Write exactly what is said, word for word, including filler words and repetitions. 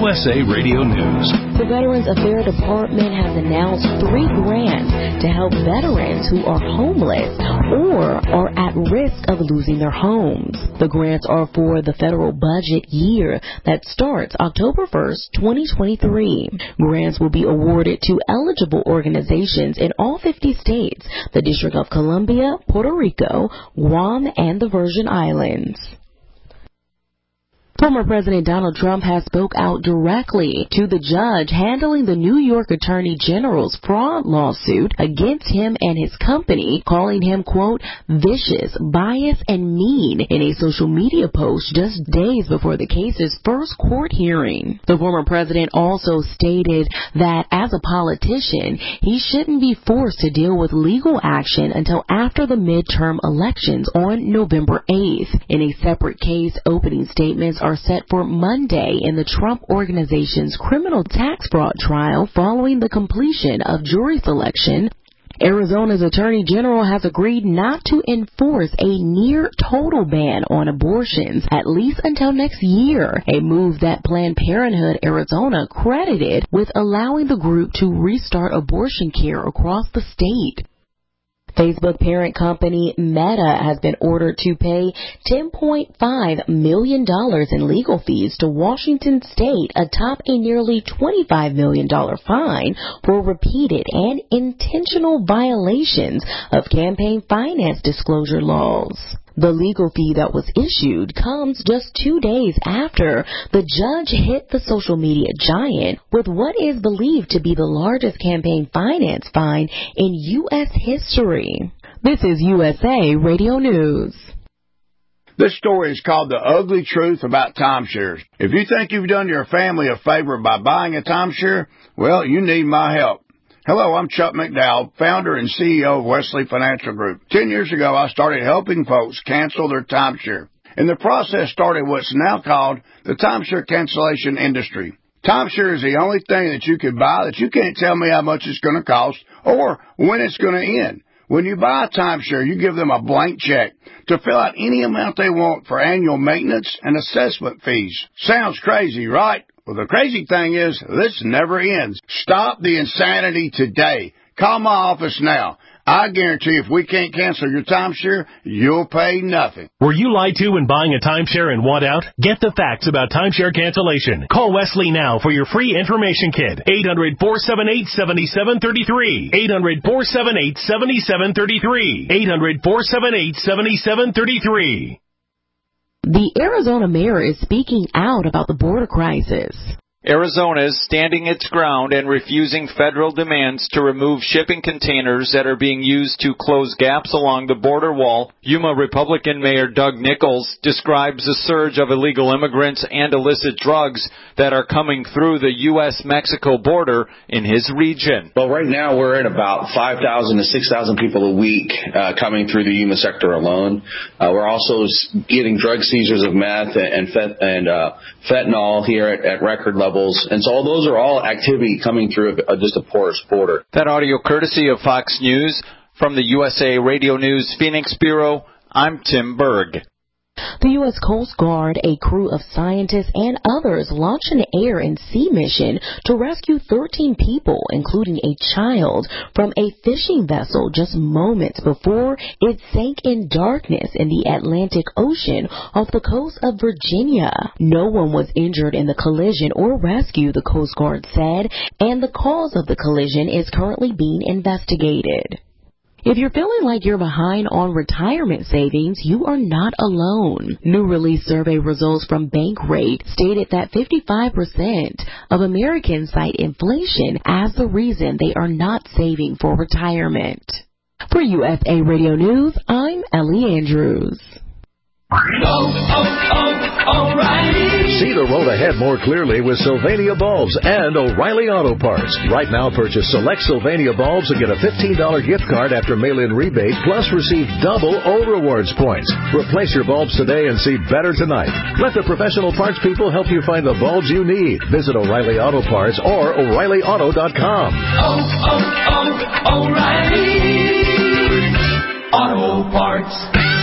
S A Radio News. The Veterans Affairs Department has announced three grants to help veterans who are homeless or are at risk of losing their homes. The grants are for the federal budget year that starts October first, twenty twenty-three. Grants will be awarded to eligible organizations in all fifty states, the District of Columbia, Puerto Rico, Guam, and the Virgin Islands. Former President Donald Trump has spoke out directly to the judge handling the New York Attorney General's fraud lawsuit against him and his company, calling him, quote, vicious, biased, and mean in a social media post just days before the case's first court hearing. The former president also stated that as a politician, he shouldn't be forced to deal with legal action until after the midterm elections on November eighth. In a separate case, opening statements are are set for Monday in the Trump Organization's criminal tax fraud trial following the completion of jury selection. Arizona's Attorney General has agreed not to enforce a near total ban on abortions, at least until next year, a move that Planned Parenthood Arizona credited with allowing the group to restart abortion care across the state. Facebook parent company Meta has been ordered to pay ten point five million dollars in legal fees to Washington State, atop a nearly twenty-five million dollars fine for repeated and intentional violations of campaign finance disclosure laws. The legal fee that was issued comes just two days after the judge hit the social media giant with what is believed to be the largest campaign finance fine in U S history. This is U S A Radio News. This story is called The Ugly Truth About Timeshares. If you think you've done your family a favor by buying a timeshare, well, you need my help. Hello, I'm Chuck McDowell, founder and C E O of Wesley Financial Group. Ten years ago, I started helping folks cancel their timeshare. And the process started what's now called the timeshare cancellation industry. Timeshare is the only thing that you can buy that you can't tell me how much it's going to cost or when it's going to end. When you buy a timeshare, you give them a blank check to fill out any amount they want for annual maintenance and assessment fees. Sounds crazy, right? Well, the crazy thing is, this never ends. Stop the insanity today. Call my office now. I guarantee if we can't cancel your timeshare, you'll pay nothing. Were you lied to when buying a timeshare and want out? Get the facts about timeshare cancellation. Call Wesley now for your free information kit. eight hundred, four seven eight, seven seven three three. eight hundred, four seven eight, seven seven three three. eight hundred, four seven eight, seven seven three three. The Arizona mayor is speaking out about the border crisis. Arizona is standing its ground and refusing federal demands to remove shipping containers that are being used to close gaps along the border wall. Yuma Republican Mayor Doug Nichols describes a surge of illegal immigrants and illicit drugs that are coming through the U S Mexico border in his region. Well, right now we're at about five thousand to six thousand people a week uh, coming through the Yuma sector alone. Uh, we're also getting drug seizures of meth and, fet- and uh, fentanyl here at, at record levels. And so all those are all activity coming through a, just a porous border. That audio courtesy of Fox News. From the U S A Radio News Phoenix Bureau, I'm Tim Berg. The U S Coast Guard, a crew of scientists and others, launched an air and sea mission to rescue thirteen people, including a child, from a fishing vessel just moments before it sank in darkness in the Atlantic Ocean off the coast of Virginia. No one was injured in the collision or rescue, the Coast Guard said, and the cause of the collision is currently being investigated. If you're feeling like you're behind on retirement savings, you are not alone. New release survey results from Bankrate stated that fifty-five percent of Americans cite inflation as the reason they are not saving for retirement. For U S A Radio News, I'm Ellie Andrews. Oh, oh, oh, O'Reilly. See the road ahead more clearly with Sylvania Bulbs and O'Reilly Auto Parts. Right now, purchase select Sylvania Bulbs and get a fifteen dollars gift card after mail-in rebate, plus receive double O Rewards points. Replace your bulbs today and see better tonight. Let the professional parts people help you find the bulbs you need. Visit O'Reilly Auto Parts or O'Reilly Auto dot com. Oh, oh, oh, O'Reilly Auto Parts.